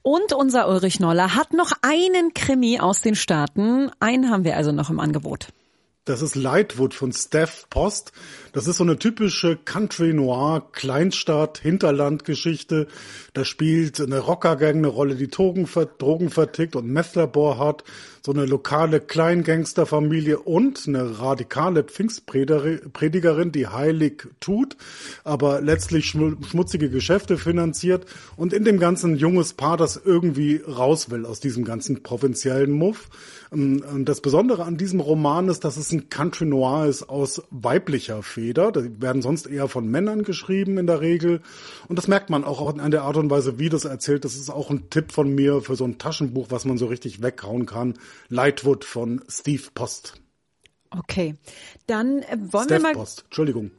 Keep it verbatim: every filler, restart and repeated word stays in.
Und unser Ulrich Noller hat noch einen Krimi aus den Staaten. Einen haben wir also noch im Angebot. Das ist Lightwood von Steph Post. Das ist so eine typische Country-Noir-Kleinstadt-Hinterland-Geschichte. Da spielt eine Rockergang eine Rolle, die Drogen, Drogen vertickt und Methlabor hat. So eine lokale Kleingangsterfamilie und eine radikale Pfingstpredigerin, die heilig tut, aber letztlich schmutzige Geschäfte finanziert. Und in dem ganzen junges Paar, das irgendwie raus will aus diesem ganzen provinziellen Muff. Und das Besondere an diesem Roman ist, dass es ein Country Noir ist aus weiblicher Feder. Die werden sonst eher von Männern geschrieben in der Regel. Und das merkt man auch an der Art und Weise, wie das erzählt. Das ist auch ein Tipp von mir für so ein Taschenbuch, was man so richtig weghauen kann. Lightwood von Steve Post. Okay, dann wollen Steph wir mal... Post, Entschuldigung.